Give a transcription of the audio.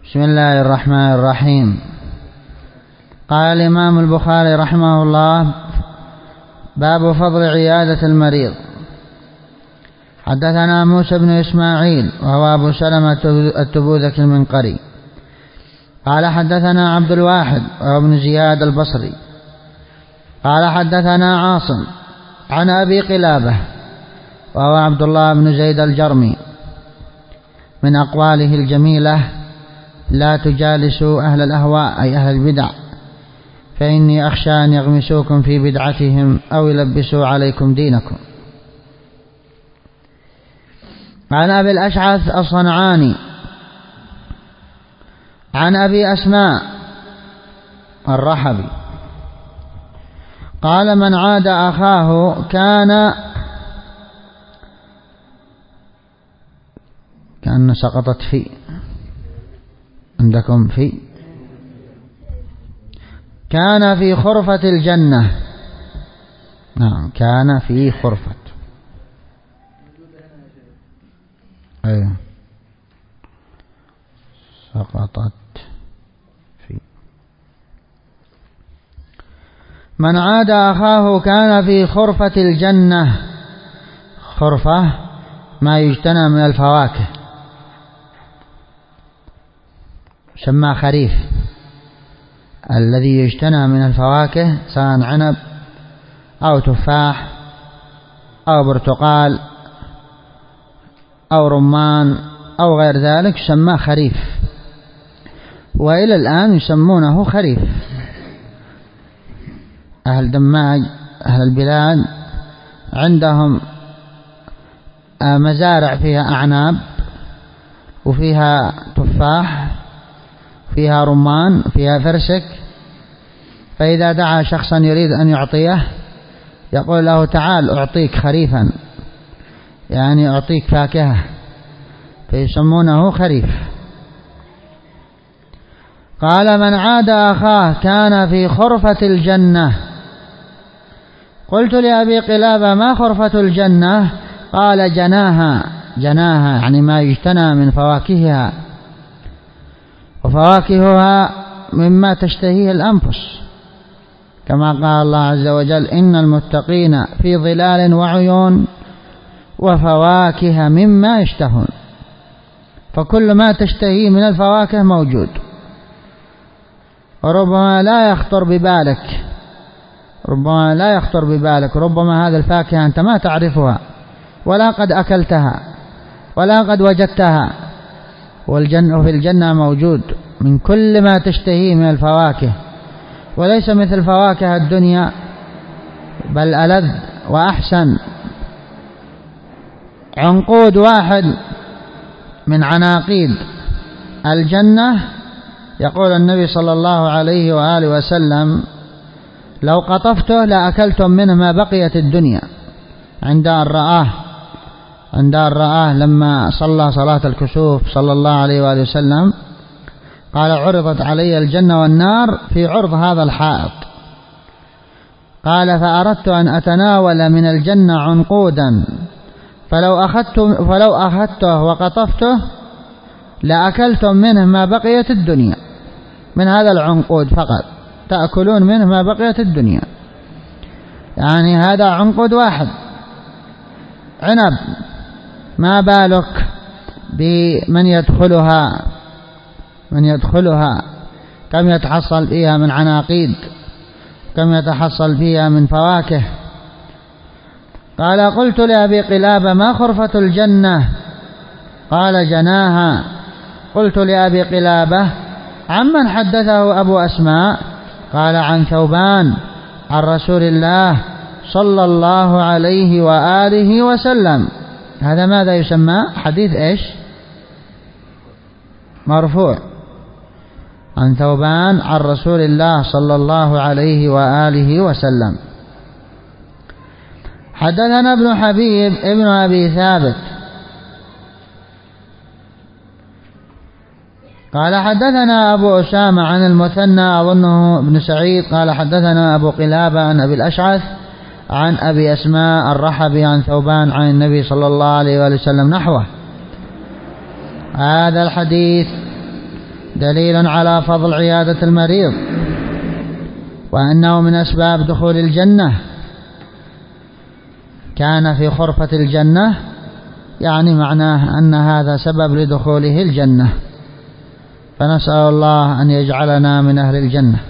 بسم الله الرحمن الرحيم. قال الإمام البخاري رحمه الله: باب فضل عيادة المريض. حدثنا موسى بن إسماعيل وهو أبو سلمة التبوذك المنقري قال حدثنا عبد الواحد وهو ابن زياد البصري قال حدثنا عاصم عن أبي قلابة وهو عبد الله بن زيد الجرمي من أقواله الجميلة: لا تجالسوا أهل الأهواء أي أهل البدع، فإني أخشى أن يغمسوكم في بدعتهم أو يلبسوا عليكم دينكم. عن أبي الأشعث الصنعاني عن أبي أسماء الرحبي قال: من عاد أخاه كان سقطت في عندكم كان في خرفة الجنة. نعم، كان في خرفة. أيوة، سقطت في. من عاد أخاه كان في خرفة الجنة. خرفة ما يجتنى من الفواكه، سمى خريف الذي يجتنى من الفواكه، سواء عنب أو تفاح أو برتقال أو رمان أو غير ذلك، سماه خريف، وإلى الآن يسمونه خريف. أهل دماج أهل البلاد عندهم مزارع فيها أعناب وفيها تفاح فيها رمان فيها فرسك، فإذا دعا شخصا يريد أن يعطيه يقول له: تعال أعطيك خريفا، يعني أعطيك فاكهة، فيسمونه خريف. قال: من عاد أخاه كان في خرفة الجنة. قلت لأبي قلابة: ما خرفة الجنة؟ قال: جناها يعني ما يجتنى من فواكهها، وفواكهها مما تشتهيه الأنفس، كما قال الله عز وجل: إن المتقين في ظلال وعيون وفواكه مما يشتهون. فكل ما تشتهيه من الفواكه موجود، وربما لا يخطر ببالك، ربما هذه الفاكهة أنت ما تعرفها ولا قد أكلتها ولا قد وجدتها، وفي الجنة موجود من كل ما تشتهيه من الفواكه، وليس مثل فواكه الدنيا، بل ألذ وأحسن. عنقود واحد من عناقيد الجنة، يقول النبي صلى الله عليه وآله وسلم: لو قطفته لأكلتم منه ما بقيت الدنيا. عند أن رآه لما صلى صلاة الكسوف صلى الله عليه وآله وسلم، قال: عرضت علي الجنة والنار في عرض هذا الحائط. قال: فأردت أن أتناول من الجنة عنقودا، فلو أخذته وقطفته لأكلتم منه ما بقيت الدنيا. من هذا العنقود فقط تأكلون منه ما بقيت الدنيا، يعني هذا عنقود واحد عنب، ما بالك بمن يدخلها كم يتحصل فيها من عناقيد، كم يتحصل فيها من فواكه. قال: قلت لأبي قلابة: ما خرفة الجنة؟ قال: جناها. قلت لأبي قلابة: عمن حدثه أبو أسماء؟ قال: عن ثوبان عن رسول الله صلى الله عليه وآله وسلم. هذا ماذا يسمى؟ حديث إيش؟ مرفوع، عن ثوبان عن رسول الله صلى الله عليه وآله وسلم. حدثنا ابن حبيب ابن أبي ثابت قال: حدثنا أبو أسامة عن المثنى أظنه ابن سعيد قال: حدثنا أبو قلابة عن أبي الأشعث عن أبي أسماء الرحبي عن ثوبان عن النبي صلى الله عليه وآله وسلم نحوه. هذا الحديث دليل على فضل عيادة المريض، وأنه من أسباب دخول الجنة. كان في خرفة الجنة، يعني معناه أن هذا سبب لدخوله الجنة، فنسأل الله أن يجعلنا من أهل الجنة.